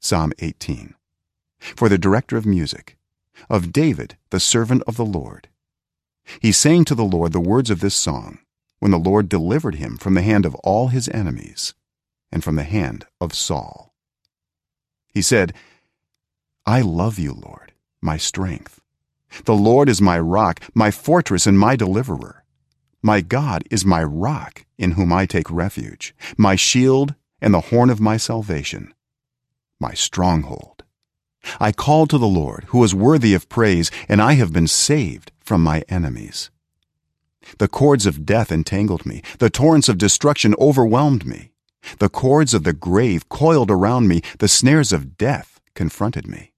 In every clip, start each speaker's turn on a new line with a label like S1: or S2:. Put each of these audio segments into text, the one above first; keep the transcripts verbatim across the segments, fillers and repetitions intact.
S1: Psalm eighteen. For the director of music, of David the servant of the Lord. He sang to the Lord the words of this song when the Lord delivered him from the hand of all his enemies and from the hand of Saul. He said, I love you, Lord, my strength. The Lord is my rock, my fortress and my deliverer. My God is my rock in whom I take refuge, my shield and the horn of my salvation, my stronghold. I called to the Lord, who is worthy of praise, and I have been saved from my enemies. The cords of death entangled me, the torrents of destruction overwhelmed me. The cords of the grave coiled around me, the snares of death confronted me.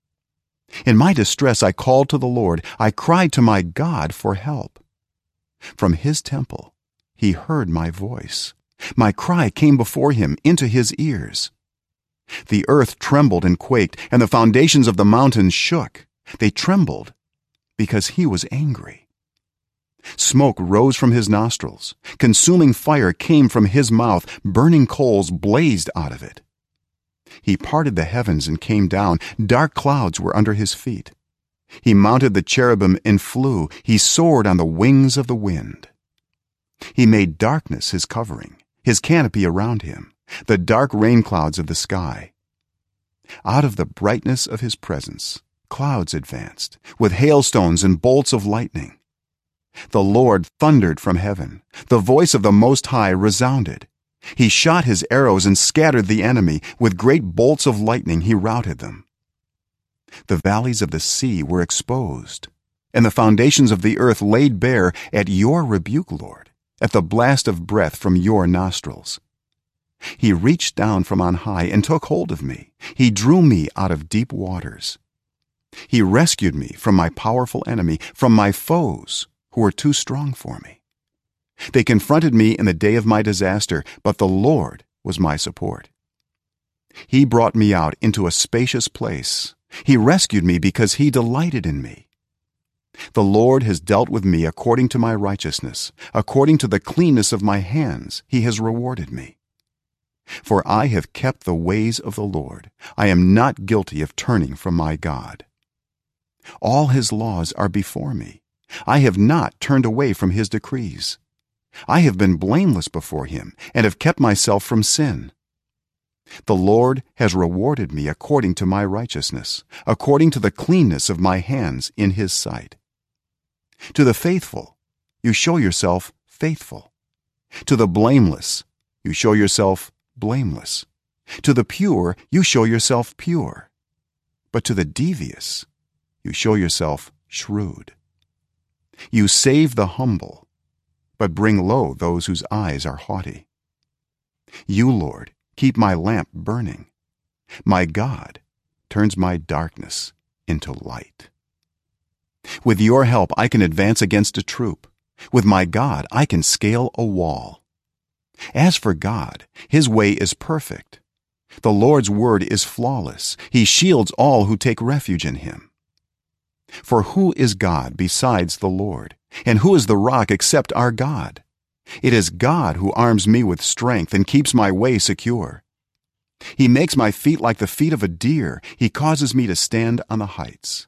S1: In my distress I called to the Lord, I cried to my God for help. From his temple he heard my voice. My cry came before him into his ears. The earth trembled and quaked, and the foundations of the mountains shook. They trembled because he was angry. Smoke rose from his nostrils. Consuming fire came from his mouth. Burning coals blazed out of it. He parted the heavens and came down. Dark clouds were under his feet. He mounted the cherubim and flew. He soared on the wings of the wind. He made darkness his covering, his canopy around him, the dark rain clouds of the sky. Out of the brightness of his presence, clouds advanced, with hailstones and bolts of lightning. The Lord thundered from heaven. The voice of the Most High resounded. He shot his arrows and scattered the enemy. With great bolts of lightning he routed them. The valleys of the sea were exposed, and the foundations of the earth laid bare at your rebuke, Lord, at the blast of breath from your nostrils. He reached down from on high and took hold of me. He drew me out of deep waters. He rescued me from my powerful enemy, from my foes who were too strong for me. They confronted me in the day of my disaster, but the Lord was my support. He brought me out into a spacious place. He rescued me because he delighted in me. The Lord has dealt with me according to my righteousness. According to the cleanness of my hands he has rewarded me. For I have kept the ways of the Lord. I am not guilty of turning from my God. All his laws are before me. I have not turned away from his decrees. I have been blameless before him and have kept myself from sin. The Lord has rewarded me according to my righteousness, according to the cleanness of my hands in his sight. To the faithful you show yourself faithful. To the blameless you show yourself blameless. To the pure you show yourself pure. But to the devious you show yourself shrewd. You save the humble, but bring low those whose eyes are haughty. You, Lord, keep my lamp burning. My God turns my darkness into light. With your help I can advance against a troop. With my God I can scale a wall. As for God, his way is perfect. The Lord's word is flawless. He shields all who take refuge in him. For who is God besides the Lord? And who is the rock except our God? It is God who arms me with strength and keeps my way secure. He makes my feet like the feet of a deer. He causes me to stand on the heights.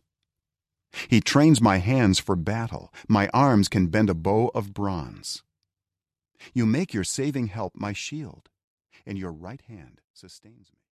S1: He trains my hands for battle. My arms can bend a bow of bronze. You make your saving help my shield, and your right hand sustains me.